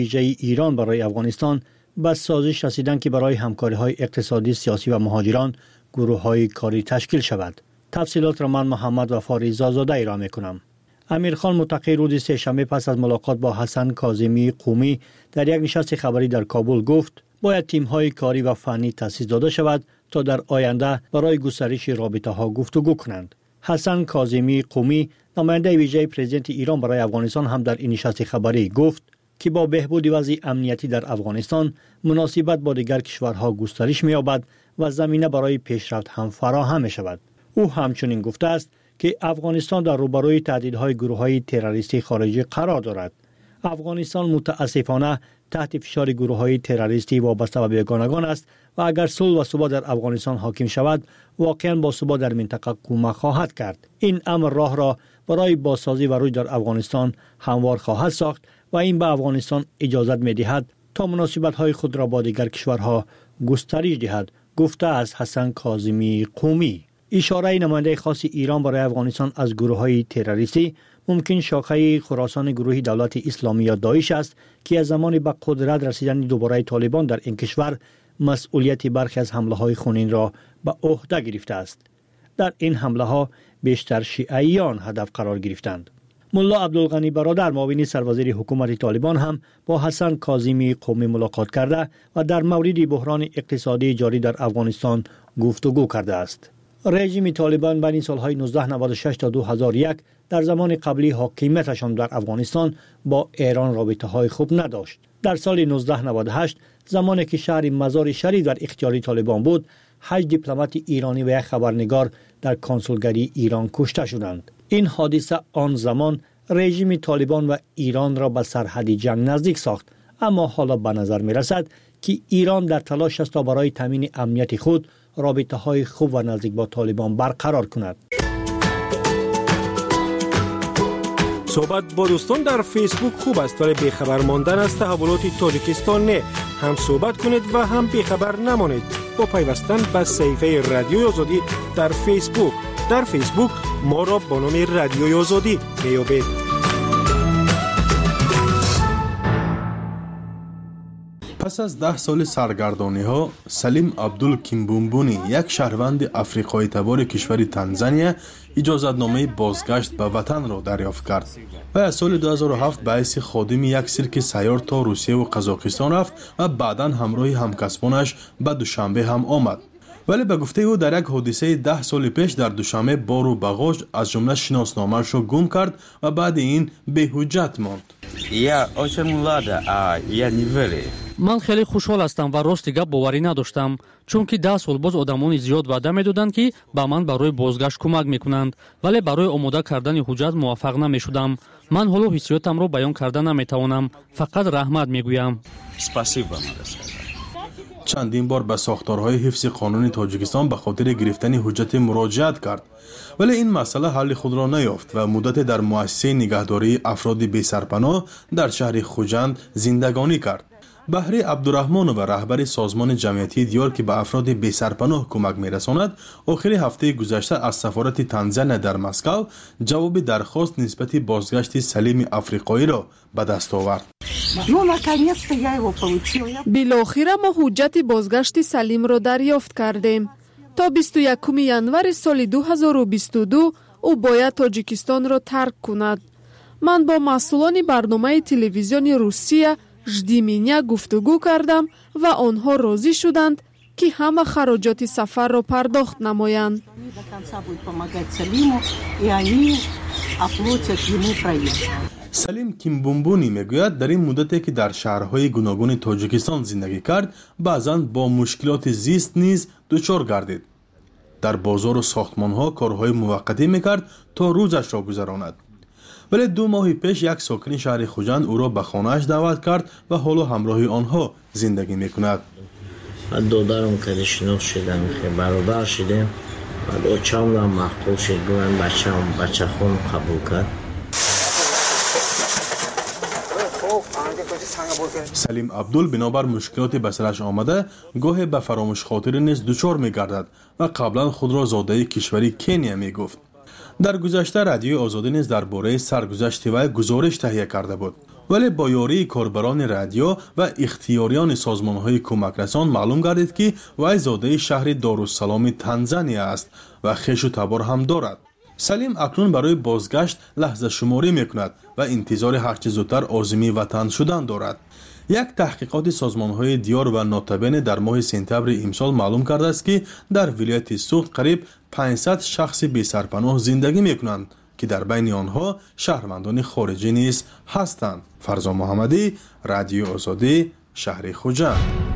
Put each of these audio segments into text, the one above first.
ویژه ایران برای افغانستان به سازش رسیدند که برای همکاری‌های اقتصادی، سیاسی و مهاجران گروه‌های کاری تشکیل شود. تفصیلات را من محمد وفاری زازاده ارائه می‌کنم. امیرخان متقی روز سه‌شنبه پس از ملاقات با حسن کاظمی قومی در یک نشست خبری در کابل گفت باید تیم‌های کاری و فنی تأسیس داده شود تا در آینده برای گسترش رابطه‌ها گفتگو کنند. حسن کاظمی قومی نماینده ویژه پرزیدنت ایران برای افغانستان هم در این نشست خبری گفت که با بهبود وضع امنیتی در افغانستان مناسبت با دیگر کشورها گسترش می‌یابد و زمینه برای پیشرفت هم فراهم می‌شود. او همچنین گفته است که افغانستان در روبروی تهدیدهای گروه‌های تروریستی خارجی قرار دارد. افغانستان متاسفانه تحت فشار گروه‌های تروریستی وابسته به بیگانگان است و اگر صلح و ثبات در افغانستان حاکم شود واقعاً با ثبات در منطقه کمک خواهد کرد. این امر راه را برای بازسازی و رشد در افغانستان هموار خواهد ساخت و این به افغانستان اجازه می‌دهد تا مناسبت‌های خود را با دیگر کشورها گسترش دهد، گفته از حسن کاظمی قومی. اشاره نماینده خاص ایران برای افغانستان از گروه‌های تروریستی ممکن شاخه خراسان گروه دولت اسلامی یا داعش است که از زمان به قدرت رسیدن دوباره طالبان در این کشور مسئولیت برخی از حمله‌های خونین را به عهده گرفته است. در این حمله‌ها بیشتر شیعیان هدف قرار گرفتند. ملا عبدالغنی برادر معاون سروزیر حکومت طالبان هم با حسن کاظمی قومی ملاقات کرده و در مورد بحران اقتصادی جاری در افغانستان گفتگو کرده است. رژیم طالبان بین سالهای 1996 تا 2001 در زمان قبلی حاکمیتشان در افغانستان با ایران رابطه‌های خوب نداشت. در سال 1998 زمانی که شهر مزار شریف در اختیار طالبان بود، 8 دیپلمات ایرانی و یک خبرنگار در کنسولگری ایران کشته شدند. این حادثه آن زمان رژیم طالبان و ایران را به سرحد جنگ نزدیک ساخت، اما حالا به نظر می رسد که ایران در تلاش است تا برای تامین امنیت خود رابطه‌های خوب و نزدیک با طالبان برقرار کند. صحبت با دوستان در فیسبوک خوب است ولی بیخبر ماندن از تحولات تاجیکستان نه. هم صحبت کنید و هم بیخبر نمانید با پیوستن به صفحه رادیوی آزادی در فیسبوک. در فیسبوک ما را با نام رادیوی آزادی میابید. پس از 10 سال سرگردانی ها، سلیم عبدول کیمبومبونی، یک شهروند افریقایی تبار کشور تانزانیا، اجازتنامه بازگشت به وطن را دریافت کرد و از سال 2007 به حیث خادم یک سیرک سیار تا روسیه و قزاقستان رفت و بعداً همراه همکسبانش به دوشنبه هم آمد. ولی به گفته او در یک حادثه 10 سال پیش در دوشنبه بار و باگاژ از جمله شناسنامه‌اش را گم کرد و بعد این به حجت ماند. من خیلی خوشحال هستم و راست گپ باوری نداشتم چون که 10 سال باز آدمان زیاد وعده میدادند که به من برای بازگشت کمک میکنند ولی برای آماده کردن حجت موفق نمیشدم. من حالا حسیاتم را بیان کرده نمیتوانم، فقط رحمت میگویم. چندین بار به ساختارهای حفظ قانون تاجیکستان به خاطر گرفتن حجت مراجعت کرد ولی این مسئله حل خود را نیافت و مدت در مؤسسه نگهداری افراد بی سرپناه در شهر خوجند زندگانی کرد. بهری عبدالرحمن و رهبر سازمان جمعیتی دیار که به افراد بی سرپناه کمک می‌رساند، آخر هفته گذشته از سفارت تانزانیا در مسکو جواب درخواست نسبت بازگشت سلیم افریقایی را به دست آورد. بالاخره ما حجت بازگشت سلیم را دریافت کردیم. تا 21 ینور سال 2022 او باید تاجیکستان را ترک کند. من با مسئولان برنامه تلویزیون روسیه ژدیمینیا گفتگو کردم و آنها راضی شدند که همه خراجات سفر را پرداخت نمایند. سلیم کیمبومبونی میگوید در این مدتی که در شهرهای گوناگون تاجیکستان زندگی کرد بعضاً با مشکلات زیست نیز دچار گردید. در بازار و ساختمان‌ها کارهای موقتی میکرد تا روزش را گذراند. ولی 2 ماه پیش یک ساکن شهر خوجند او را به خانه‌اش دعوت کرد و حالا همراه آنها زندگی میکند. من دادرم که شناخت شدم که برادر شدم و بچه‌ام را مقتول شد. من بچه خون قبول کرد. سلیم عبدول بنابر مشکلات به سرش آمده گاهی به فراموش خاطر نیز دچار می‌گردد و قبلا خود را زاده کشوری کنیا می‌گفت. در گذشته رادیوی آزادی نیز درباره سرگذشت وی گزارش تهیه کرده بود. ولی با یاری کاربران رادیو و اختیاریان سازمان‌های کمکرسان معلوم گردید که وی زاده شهر دارالسلام تانزانیا است و خویش و تبار هم دارد. سلیم اکنون برای بازگشت لحظه شماری میکند و انتظار هرچه زودتر عازم وطن شدن دارد. یک تحقیقات سازمان‌های دیار و ناتبین در ماه سپتامبر امسال معلوم کرده است که در ولایت سوخت قریب 500 شخص بی سرپناه زندگی میکنند که در بین آنها شهروندان خارجی نیز هستند. فرزان محمدی، رادیو آزادی، شهر خوجند.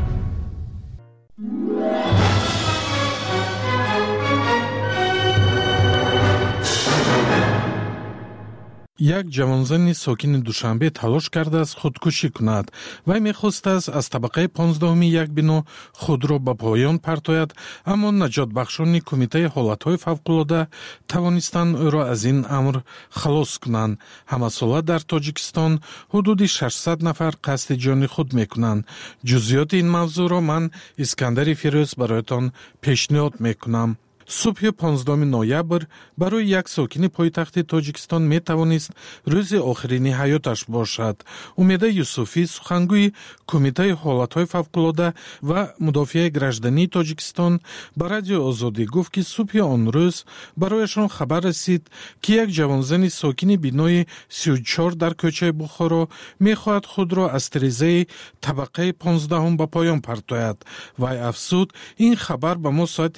یک جوانزن ساکن دوشنبه تلاش کرده است خودکشی کند. وی می‌خواست است از طبقه 15 یک بنا خود را به پایان پرتاید، اما نجات بخشان کمیته حالت‌های فوق‌العاده توانستند او را از این امر خلاص کنند. همساله در تاجیکستان حدود 600 نفر قصد جان خود می‌کنند. جزئیات این موضوع را من اسکندر فیروز برایتان پیشنهاد می‌کنم. صبح 15 نوامبر برای یک ساکن پایتخت تاجیکستان می توانست روز آخرین حیاتش باشد. امیده یوسفی، سخنگوی کمیته حالت‌های فوق‌العاده و مدافع گراجدانی تاجیکستان، به رادیو آزادی گفت که صبح آن روز برایشان خبر رسید که یک جوانزن ساکن بینای 34 در کوچه بخارا می‌خواهد خود را از تریزه طبقه 15 به پایان پرتاید. وی افزود این خبر به ما ساعت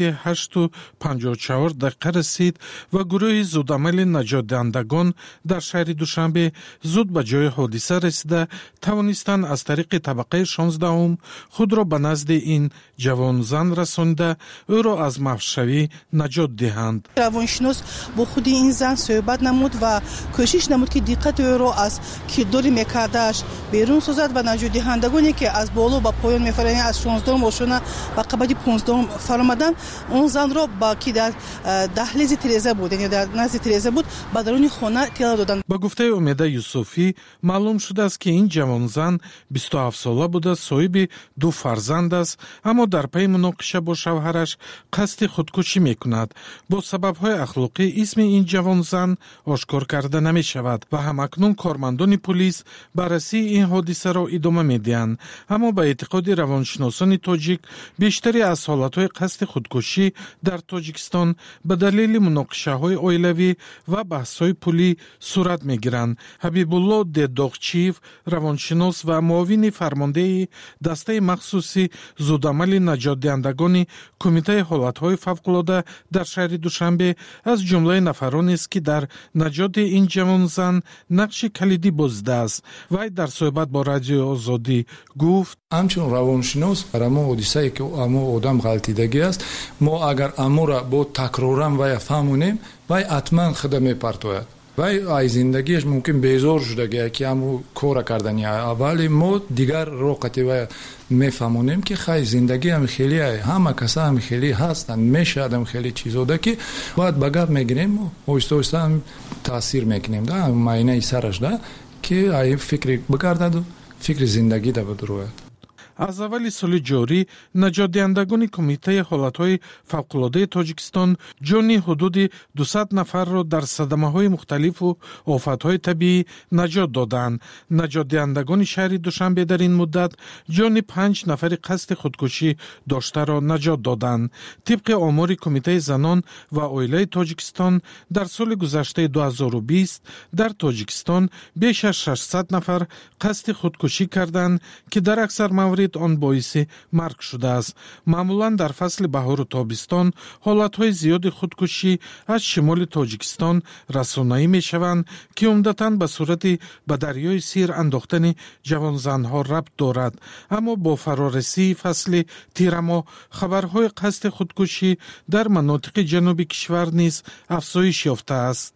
8:54 دقیقه رسید و گروه زودعمل نجات دهندگان در شهر دوشنبه زود به جای حادثه رسیده توانستند از طریق طبقه 16 خود را به نزد این جوان زن رسانده او را از محوشوی نجات دهند. روانشناس با خود این زن صحبت نمود و کوشش نمود که دقت او را از کیدوری میکردش بیرون سازد و نجات دهندگانی که از بالا به پایان میفرستند از 16 ماشونه و قبل 15 فرامدن اون زن را با کی در دهلیز تریزه بود، یعنی در نزد تریزه بود، به درون خانه اطلاع دادند. با گفته امیده یوسفی معلوم شده است که این جوان زن 27 ساله بوده، صاحب 2 فرزند است، اما در پی مناقشه با شوهرش قصد خودکشی میکند. با سبب‌های اخلاقی اسم این جوان زن آشکار کرده نمی شود و همکنون کارمندان پلیس بررسی این حادثه را ادامه میدهند. اما به اعتقاد روانشناسان تاجیک بیشتری از حالت‌های قصد خودکشی در تاجیکستان به دلیل مناقشه‌های عائلوی و بحث‌های پولی صورت می‌گیرند. حبیب الله دداغچیف، روانشناس و معاون فرمانده دسته مخصوصی زودعمل نجات دهندگان کمیته حالت‌های فوق‌العاده در شهر دوشنبه از جمله نفرانی است که در نجات این جوان زن نقش کلیدی بازده است. وی در صحبت با رادیو آزادی گفت: همچون روانشناس برای ما حادثه‌ای که اما آدم غلطیدگی است، ما اگر امو را با تکرارم و فهمونیم وی حتما خدمه پرتوید وی ای زندگیش ممکن بیزار شده که امو کار کردنی، ولی ما دیگر روقتی و میفهمونیم که خیلی زندگی هم خیلی همه کسا هم خیلی هستن، میشه هم خیلی چیزا ده که باید بگاب میگیریم و آهسته هم تاثیر میکنیم ده معینه سرش ده که ای فکر بگردد و فکر زندگی ده بدروید. از اول سال جاری نجات دهندگان کمیته حالت‌های فوق‌العاده تاجیکستان جان حدود 200 نفر را در صدمه‌های مختلف و آفت‌های طبیعی نجات دادند. نجات دهندگان شهر دوشنبه در این مدت جان 5 نفر قصد خودکشی داشته را نجات دادند. طبق آمار کمیته زنان و عائله تاجیکستان در سال گذشته 2020 در تاجیکستان بیش از 600 نفر قصد خودکشی کردند که در اکثر موارد آن باعث مرگ شده است. معمولا در فصل بهار و تابستان حالتهای زیاد خودکشی از شمال تاجیکستان رسانه‌ای می شوند که عمدتاً به صورت به دریای سیر انداختن جوان زنها ربط دارد. اما با فرارسی فصل تیر ماه خبرهای قصد خودکشی در مناطق جنوبی کشور نیز افزایش یافته است.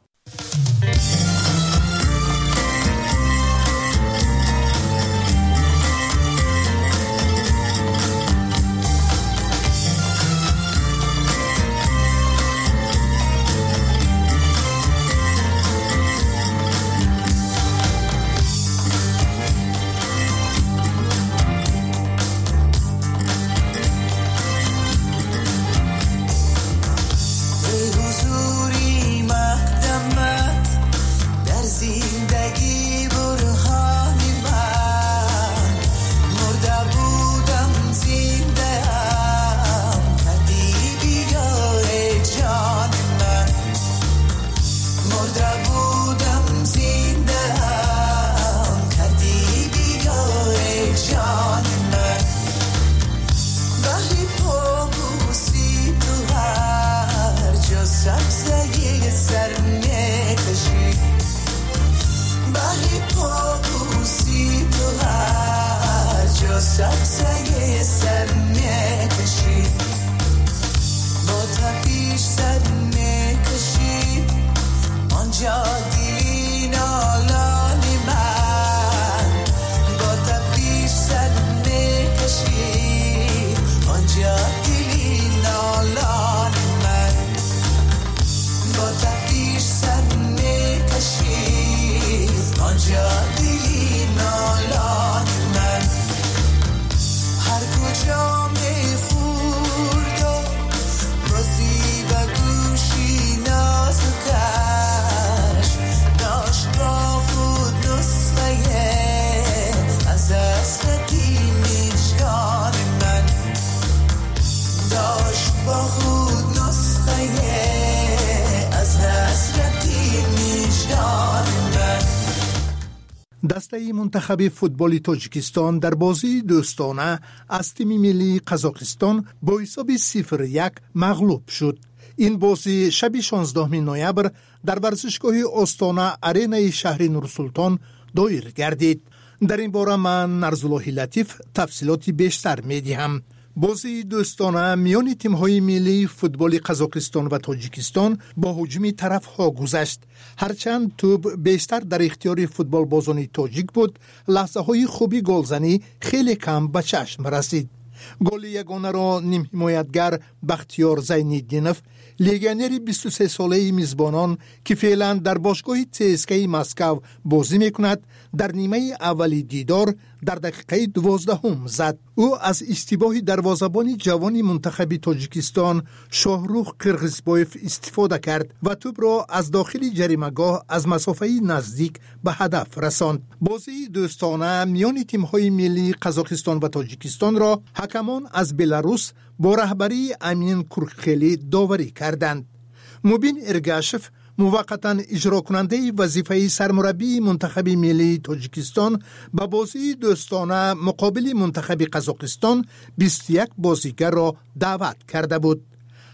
دسته منتخب فوتبال تاجیکستان در بازی دوستانه از تیم ملی قزاقستان با حساب 0-1 مغلوب شد. این بازی شب 16 نوامبر در ورزشگاه آستانه آرینای شهر نورسلطان دایر گردید. در این باره من نرزالله لطیف تفصیلاتی بیشتر میدهم. بازی دوستانه میان تیم‌های ملی فوتبال قزاقستان و تاجیکستان با هجوم طرف‌ها گذشت. هرچند توپ بیشتر در اختیار فوتبال بازان تاجیک بود، لحظه‌های خوبی گلزنی خیلی کم به چشم رسید. گل یگانه را نیم حمایتگر بختیار زین‌الدینوف، لگنری 23 ساله میزبانان که فعلا در باشگاه CSKA مسکو بازی میکند، در نیمه اولی دیدار در دقیقه 12 زد. او از اشتباه دروازه‌بان جوان منتخب تاجیکستان شاهروخ قرغیزبایف استفاده کرد و توپ را از داخل جریمه‌گاه از مسافه نزدیک به هدف رساند. بازی دوستانه میان تیم‌های ملی قزاقستان و تاجیکستان را حکمان از بلاروس با رهبری امین کورخیلی داوری کردند. مبین ارگاشف موقتا اجرا کننده وظیفه سرمربی منتخب ملی تاجیکستان با بازی دوستانه مقابل منتخب قزاقستان 21 بازیگر را دعوت کرده بود.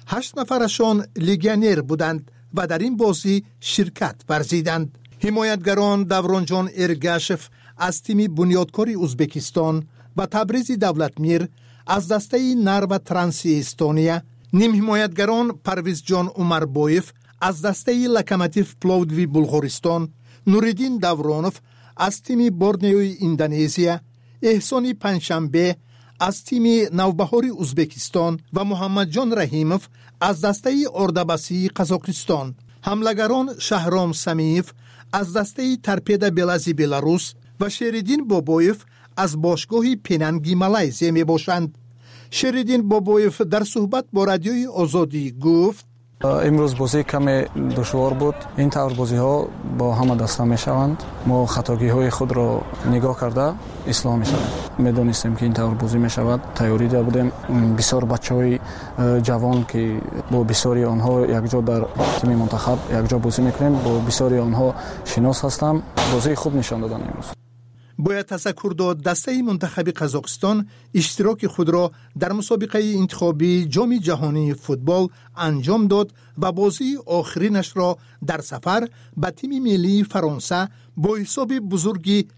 8 نفرشان لگیونر بودند و در این بازی شرکت ورزیدند. حمایتگران دورانجان ارگاشف از تیم بنیادکار ازبکستان و تبریز دولتمیر از دسته نر و ترانسی استونیا، نیم حمایتگران پرویز جان عمربایف از دسته لکماتیف پلاودوی بلغارستان، نوریدین دورانوف از تیم بورنیوی اندونزیا، احسانی پنجشنبه از تیم نوبهاری ازبکستان و محمد جان رحیموف از دسته اردبسی قزاقستان. حملگران شهرام سمیف از دسته ترپیده بلازی بلاروس و شریدین بابایف از باشگاه پیننگی مالایزیا می باشند. شریدین بابایف در صحبت با رادیوی آزادی گفت: امروز بازی کمی دشوار بود. این طور بازی ها با همه دسته می شوند. ما خطاگی های خود را نگاه کرده اصلاح می شوند. می دانستیم که این طور بازی می شود. تیاری داشته بودیم. بسیار بچه های جوان که با بسیاری آنها یک جا در تیم منتخب یک جا بازی میکنیم، با بسیاری آنها شناس هستم. بازی خوب نشان دادن امروز. باید تذکر داد دسته منتخب قزاقستان اشتراک خود را در مسابقه انتخابی جام جهانی فوتبال انجام داد و بازی آخرینش را در سفر به تیم ملی فرانسه با حساب بزرگی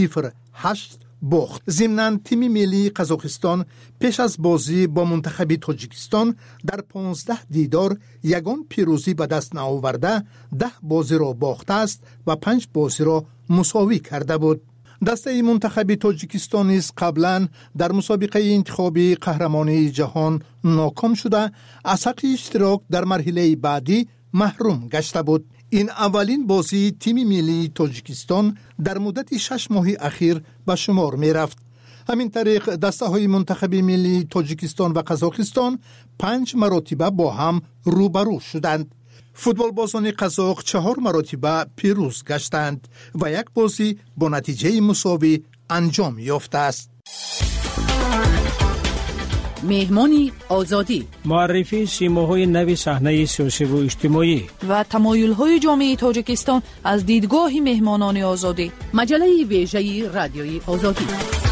0-8 باخت. ضمناً تیم ملی قزاقستان پیش از بازی با منتخب تاجیکستان در 15 دیدار یگان پیروزی به دست نآورده 10 بازی را باخته است و 5 بازی را مساوی کرده بود. دسته منتخب تاجیکستان نیز قبلا در مسابقه انتخابی قهرمانی جهان ناکام شده از حق اشتراک در مرحله بعدی محروم گشته بود. این اولین بازی تیم ملی تاجیکستان در مدت 6 ماه اخیر به شمار می رفت. همین طریق دسته های منتخب ملی تاجیکستان و قزاقستان 5 مرتبه با هم روبرو شدند. فوتبال بازان قزاق 4 مرتبه پیروز گشتند و یک بازی با نتیجه مساوی انجام یافته است. مهمانی آزادی، معرفی سیماهای نو صحنه سیاسی و اجتماعی و تمایل‌های جامعه تاجیکستان از دیدگاه مهمانان آزادی. مجله ویژه رادیوی آزادی.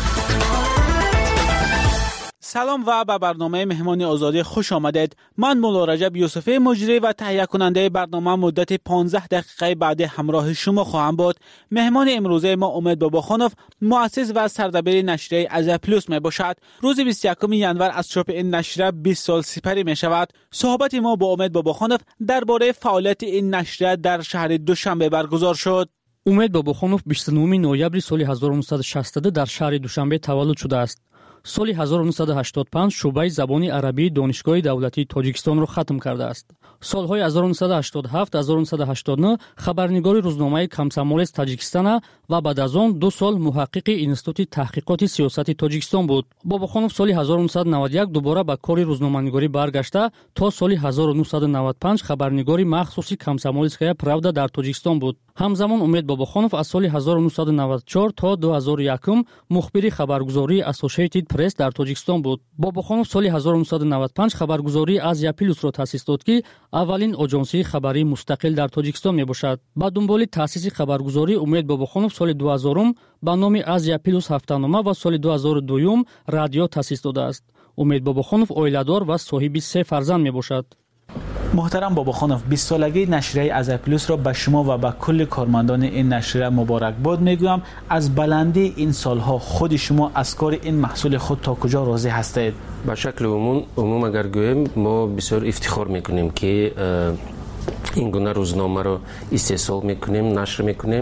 سلام و به برنامه مهمانی آزادی خوش آمدید. من مولا رجب یوسفی مجری و تهیه کننده برنامه مدت 15 دقیقه بعد همراه شما خواهم بود. مهمان امروزه ما امید باباخانوف، مؤسس و سردبیر نشریه از پلوس می باشد. روز 21 ژانویه از چاپ این نشریه 20 سال سپری می شود. صحبت ما با امید باباخانوف درباره فعالیت این نشریه در شهر دوشنبه برگزار شد. امید باباخانوف 29 نوامبر سال 1962 در شهر دوشنبه تولد شده است. سال 1985 شعبه زبانی عربی دانشگاه دولتی تاجیکستان را ختم کرده است. سالهای 1987 1989 خبرنگار روزنامه کمسامولس تاجیکستان و بعد از آن 2 سال محقق اینستیتوت تحقیقات سیاسی تاجیکستان بود. باباخانوف سال 1991 دوباره به کار روزنامه‌نگاری برگشته تا سال 1995 خبرنگاری مخصوصی کمسامولسکایا پراودا در تاجیکستان بود. ҳамзамон умед бобохонов аз соли 1994 то 2001 мухбири хабаргузории Associated Press дар Тоҷикистон буд. бобохонов соли 1995 хабаргузории Азия Плюсро таъсис дод, ки аввалин оҷонсии хабарии мустақил дар Тоҷикистон мебошад. ба дунболи таъсиси хабаргузорӣ умед бобохонов соли 2000 ба номи Азия Плюс ҳафтанома ва соли 2002 радио таъсис додааст. умед бобохонов оиладор ва соҳиби 3 фарзанд мебошад. محترم باباخانov 20 سالگی نشریه ازیا پلوس را به شما و به کل کارمندان این نشریه مبارکباد میگویم. از بلندی این سالها خود شما از کار این محصول خود تا کجا راضی هستید؟ به شکل عموم اگر گویم ما بسیار افتخار میکنیم که این گونه روزنامه را استحصال میکنیم، نشر میکنیم.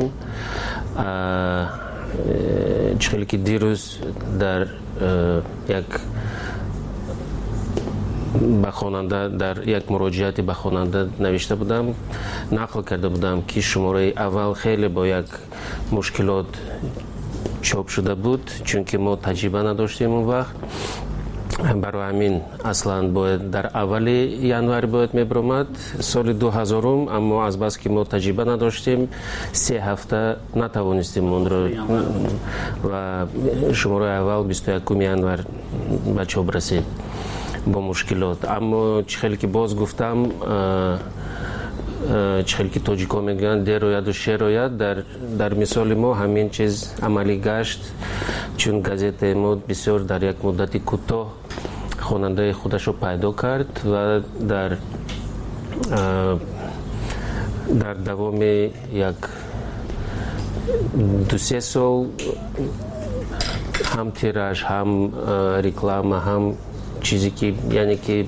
چخیلی که دیروز در یک به خواننده در یک مراجعاتی به خواننده نوشته بودم، نقل کرده بودم که شماره اول خیلی با یک مشکلات چاپ شده بود، چون که ما تجربه نداشتیم اون وقت. برای همین اصلا باید در اول ینوار باید میبرامد سال 2000، اما از بس که ما تجربه نداشتیم 3 هفته نتوانستیم اون رو و شماره اول 21 ینوار به چاپ رسید با مشکلات. اما چخیلی که باز گفتم، چخیلی که تاجیکا میگن در روید و شیر روید، در مثال ما همین چیز عملی گشت، چون گازت ما بسیار در یک مدت کوتاه خواننده خودش رو پیدا کرد و در دوام یک 2-3 سال هم تیراژ، هم رکلام، هم چیزی که یعنی که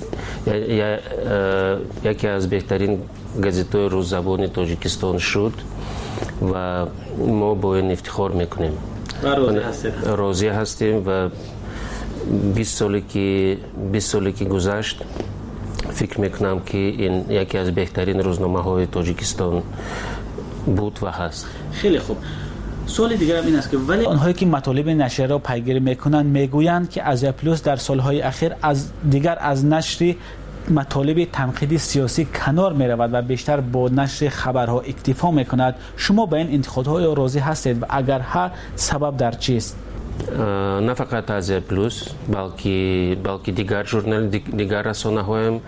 یکی از بهترین گازت‌های روززبان تاجیکستان شد و ما با این افتخار میکنیم. راضی هستیم و 20 سالی که گذشت فکر میکنم که این یکی از بهترین روزنامه های تاجیکستان بود و هست. خیلی خوب. سوال دیگر هم این است که ولی آنهایی که مطالب نشریه را پیگیری میکنند میگویند که ازیا پلوس در سالهای اخیر از نشر مطالب تنقیدی سیاسی کنار میرود و بیشتر با نشر خبرها اکتفا میکند. شما به این انتقادهای راضی هستید و اگر ها سبب در چیست؟ نه فقط ازیا پلوس بلکه دیگر ژورنال، دیگر رسانه هایم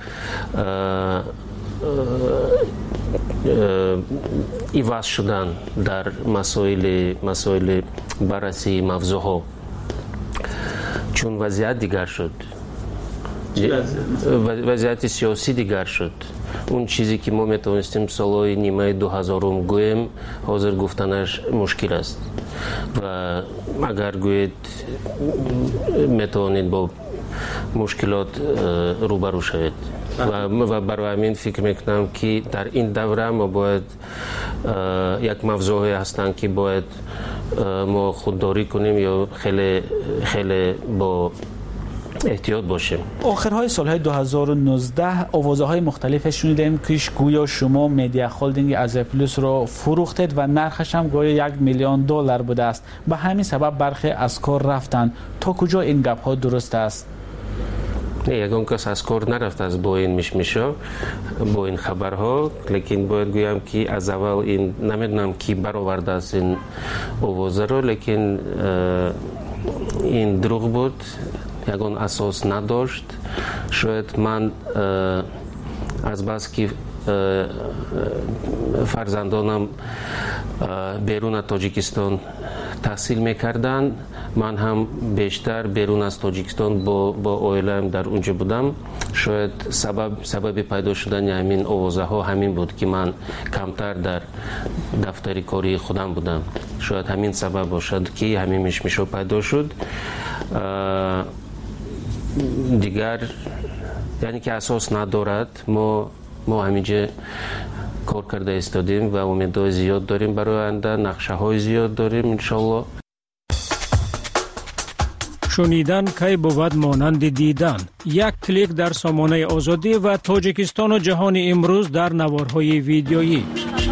ایواز شدن در مسائل بررسی موضوعها، چون وضعیت دیگر شد، وضعیت سیاسی دیگر شد. اون چیزی که ما میتونستیم سالهای نیمه 2000 گویم حاضر گفتنش مشکل است و اگر گوید میتونید با مشکلات روبرو شوید و برای همین فکر میکنم که در این دوره ما باید یک موضوعی هستند که باید ما خودداری کنیم یا خیلی با احتیاط باشیم. آخرهای سالهای 2019 آوازه‌های مختلف شنیدیم که گویا شما مدیا هولدینگ ازیا پلوس را فروختید و نرخش هم گویا $1 میلیون بوده است. به همین سبب برخی از کار رفتند. تا کجا این گپ ها درست است؟ یگان کس از کار نرفت از با این مشمشا، با این خبرها، لیکن باید گویم که از اول این نمیدونم کی برآورده است این آوازه رو، لیکن این دروغ بود، یگان اساس نداشت. شاید من از بس که فرزندانم بیرون تاجیکستان تحصیل میکردن، من هم بیشتر بیرون از تاجیکستان با اویلایم در اونجا بودم. شاید سبب پیدا شدن همین آوازه ها همین بود که من کمتر در دفتر کاری خودم بودم. شاید همین سبب باشد که همین مشمشا پیدا شد. دیگر یعنی که اساس ندارد. ما همینجا کار کرده استادیم و امیدهای زیاد داریم برای آینده، نقشه های زیاد داریم انشالله. شنیدن کی بود مانند دیدن. یک کلیک در سامانه آزادی و تاجیکستان و جهان امروز در نوارهای ویدیویی.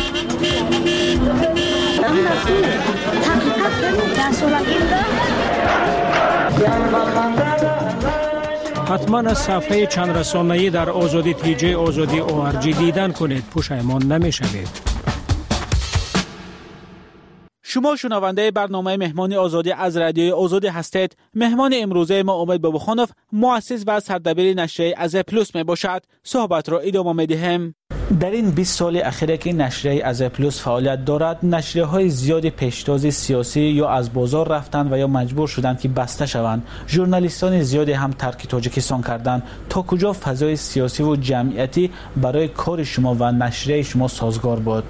حتما از صفحه چند رسانه‌ای در آزادی TJ آزادی ORG دیدن کنید، پشیمان نمی‌شوید. شما شنونده برنامه مهمان آزادی از رادیوی آزادی هستید. مهمان امروزه ما امید باباخانوف، مؤسس و سردبیر نشریه از پلوس می باشد. صحبت را ادامه می دهیم. در این 20 سال اخیر که نشریه از پلوس فعالیت دارد، نشریه های زیادی پیشتاز سیاسی یا از بازار رفتند و یا مجبور شدند که بسته شوند. ژورنالیستان زیادی هم ترک تاجیکستان کردند. تا کجا فضای سیاسی و جمعیتی برای کار شما و نشریه شما سازگار بود؟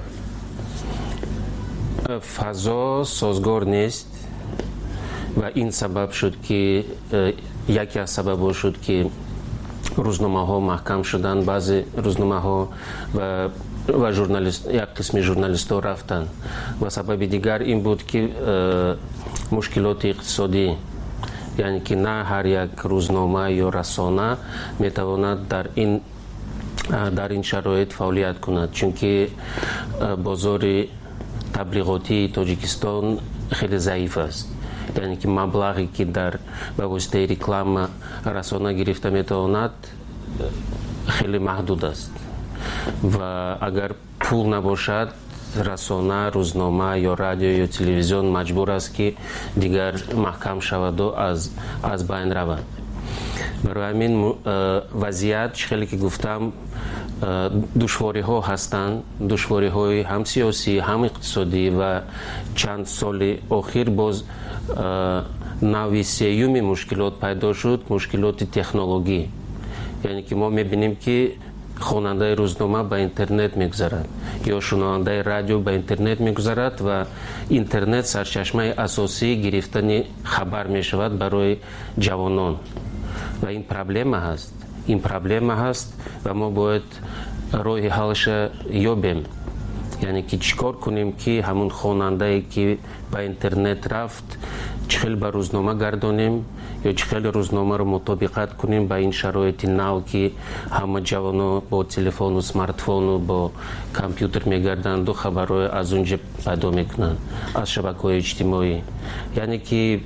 فضا سازگار نیست و این سبب شد که یکی از سبب شد که روزنامه ها محکم شدن. بعضی روزنامه ها و ژورنالیست، یک قسم ژورنالیست ها رفتن و سبب دیگر این بود که مشکلات اقتصادی، یعنی که نه هر یک روزنامه یا رسانه میتواند در این شرایط فعالیت کند، چون که بازار تبلیغاتی تاجیکستان خیلی ضعیف است. یعنی که مبلغی که در به واسطه رکلام رسانه گرفته میتواند خیلی محدود است و اگر پول نباشد رسانه، روزنامه یا رادیو یا تلویزیون مجبور است که دیگر محکم شود و از بین رود. برای همین وضعیت خیلی که گفتم دشواری ها هستند، دشواری های هم سیاسی هم اقتصادی و چند سال اخیر باز نوع سیوم مشکلات پیدا شد، مشکلات تکنولوژی. یعنی که ما میبینیم که خواننده روزنامه به اینترنت میگذرد یا شنونده رادیو به اینترنت میگذرد و اینترنت سرچشمه اساسی گرفتن خبر میشود برای جوانان و این پرابلم هست و ما باید راه حلش یابیم. یعنی که چیکار کنیم که همون خواننده که به اینترنت رفت چخیل به روزنامه گردانیم یا چخیل روزنامه رو مطابقت کنیم به این شرایط نو که همه جوانا با تلفن و سمارتفون و با کامپیوتر میگردند و خبرهای از اونجا پیدا میکنند از شبکه‌های اجتماعی. یعنی که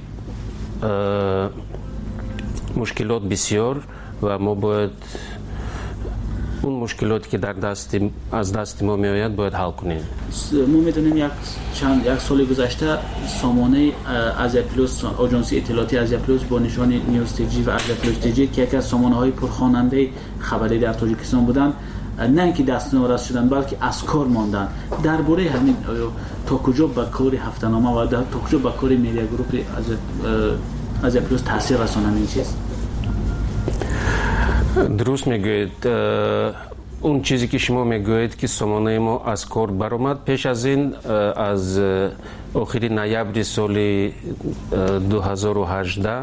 مشکلات بسیار و ما باید اون مشکلاتی که از دست ما میآید باید حل کنیم. ما میدونیم یک سال گذشته سامانه از پلوس، آژانس اطلاعاتی از پلوس با نشان نیوز تیجی و از پلوس تیجی که یکی از سامانه های پرخواننده خبری در تاجیکستان بودند، نه اینکه دست نارس شدن بلکه از کار ماندن. درباره همین تا کجا به کار هفته‌نامه و تا کجا به کار میدیا گروپ از پلوس تاثیر رسانند این چیز؟ درست میگوید. اون چیزی که شما میگوید که سامانه ما از کار برآمد، پیش از این از آخر نوامبر سال 2018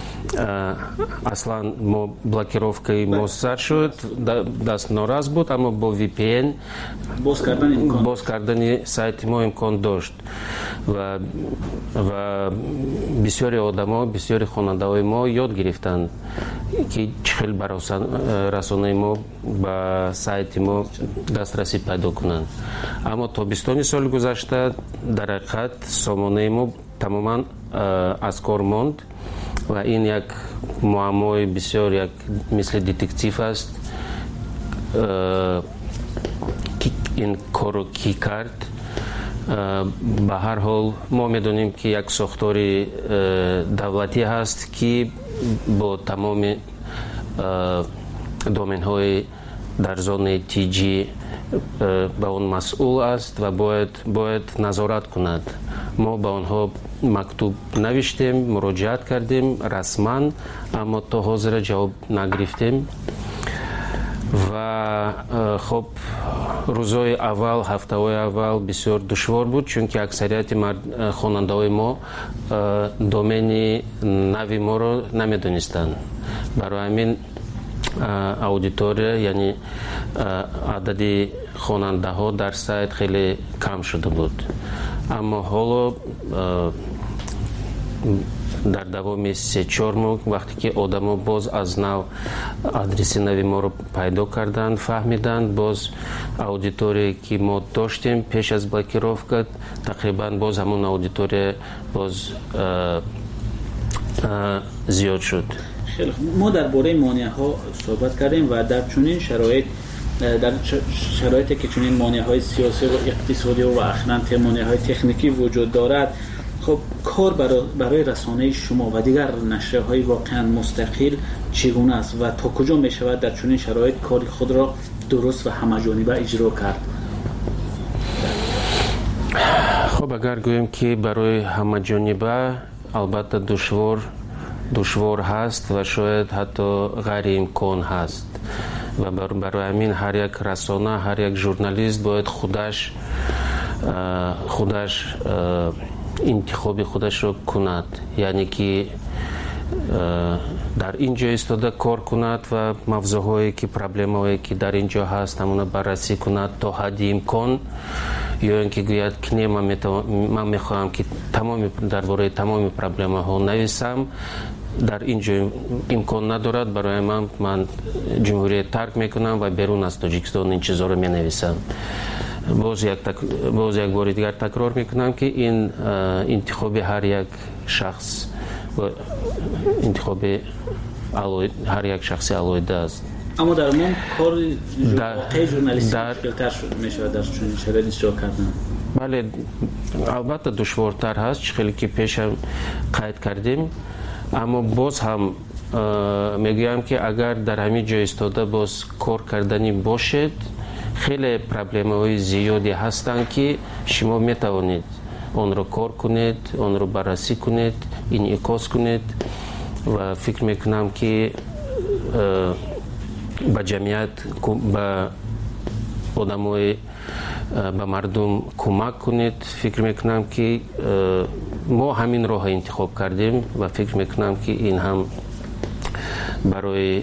اصلا ما بلاکировкой ما سر شد، دست ناراض بود، اما با VPN باز کردن سایت ما امکان داشت و بسیاری آدما، بسیاری خواننده های ما یاد گرفتند که چخیل برای رسانه ما به سایت ما دسترسی پیدا کنند. اما تابستان سال گذشته در حقیقت سامانه ما تماما از کار ماند و این یک معمای بسیار یک مثل دتکتیو است که این کارو کی کرد. به هر حال ما میدونیم که یک ساختار دولتی هست که با تمام دومین های در زون تیجی به اون مسئول است و باید نظارت کند. ما به آنها مکتوب نوشتیم، مراجعت کردیم رسما، اما تا حاضر جواب نگرفتیم و خب روزهای اول، هفته‌های اول بسیار دشوار بود، چون که اکثریت خواننده های ما دومین نوی ما رو نمیدونستند. برای همین اودیتوریا، یعنی عدد خواننده ها در سایت خیلی کم شده بود. اما حالا در دوام 3-4 ماه وقتی که آدما باز از نو آدرس نوی ما رو پیدا کردند، فهمیدند، باز اودیتوری که ما داشتیم پیش از بلاکировка تقریبا باز همون اودیتوری باز زیاد شد. ما درباره مانع ها صحبت کردیم و در چنین شرایط در شرایطی که چنین مانع‌های سیاسی و اقتصادی و اخیراً مانع‌های تکنیکی وجود دارد، خب کار برای رسانه شما و دیگر نشریه‌های واقعاً مستقل چگونه است و تا کجا می‌شود در چنین شرایط کار خود را درست و همه‌جانبه اجرا کرد؟ خب اگر گوییم که برای همه‌جانبه البته دشوار هست و شاید حتی غیر امکان هست و برای همین هر یک رسانه، هر یک ژورنالیست باید خودش انتخاب خودش رو کند، یعنی که در اینجا ایستاده کار کند و موضوعهایی که پرابلم‌هایی که در اینجا هست همون بررسی کند تا حد امکان، یا اینکه گوید که من میخواهم که درباره تمام پرابلم‌ها نویسم، در اینجا امکان ندارد، برای من جمهوریت ترک میکنم و بیرون از تاجیکستان این چیزا رو مینویسم. باز یک بار دیگر تکرار میکنم که این انتخاب هر یک شخص و انتخاب هر یک شخصی علایده است. اما در من کار ژورنالیستی مشکل‌تر میشه در چنین شرایطی اجرا کردن. بله البته دشوارتر هست، خیلی که پیش هم قید کردیم، اما باز هم میگویم که اگر در همین جای ایستاده باز کار کردنی باشد، خیلی پرابلم‌های زیادی هستند که شما میتوانید آن را کار کنید، آن را بررسی کنید، انعکاس کنید و فکر میکنم که به جمعیت، به آدمای، به مردم کمک کنید. فکر میکنم که ما همین راه انتخاب کردیم و فکر میکنم که این هم برای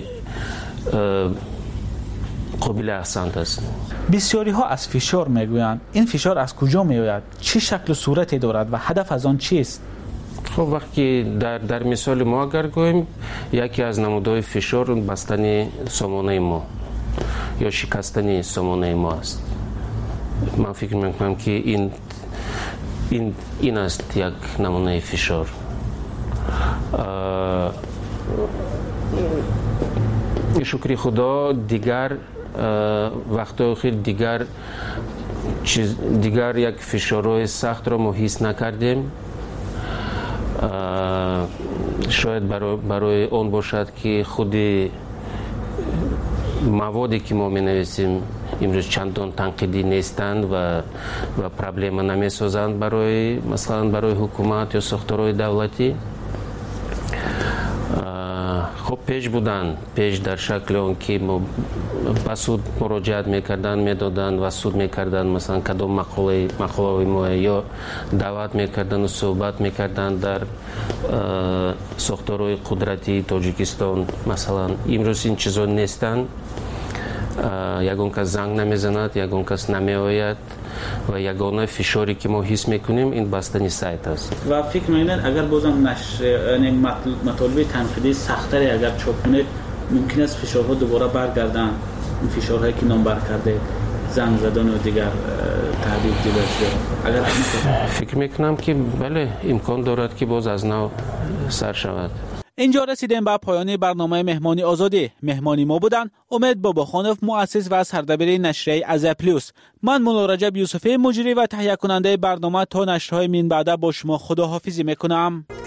قابل احسنت است. بسیاری ها از فشار میگویند. این فشار از کجا میآید؟ چه شکل و صورتی دارد و هدف از آن چیست؟ خب وقتی در مثال ما اگر گوییم، یکی از نمودهای فشار بستن سامانه ما یا شکستن سامانه ما است. من فکر میکنم که این است یک نمونه فشار. شکر خدا دیگر وقتا خیلی دیگر یک فشارهای سخت را ما حس نکردیم. شاید برای اون باشد که خود موادی که ما می نویسیم امروز چندان تنقیدی نیستند و پرابلم نمی سازند مثلا برای حکومت یا ساختارهای دولتی. خب پیش در شکل اون که به سود مراجعت میکردن، میدادن و سود میکردن، مثلا کدام مقاله ما یا دعوت میکردن و صحبت میکردن در ساختارهای قدرتی تاجیکستان. مثلا امروز این چیزا نیستن، یگان کس زنگ نمیزند، یگان کس نمیآید و یگانه فشاری که ما حس میکنیم این بستن سایت است. و فکر میکنید اگر بازم مطالب تنقیدی سخت‌تری اگر چاپ کنید، ممکن است فشارها دوباره برگردن، این فشارهایی که نام بر کرده، زنگ زدن و دیگر تهدید اگر فکر میکنم که بله امکان دارد که باز از نو سر شود. اینجا رسیدیم به پایان برنامه مهمانی آزادی. مهمانی ما بودن امید باباخانوف، مؤسس و سردبیر نشریه از پلیوس. من مولا رجب یوسفی، مجری و تهیه کننده برنامه. تا نشرهای من بعد با شما خداحافظی میکنم.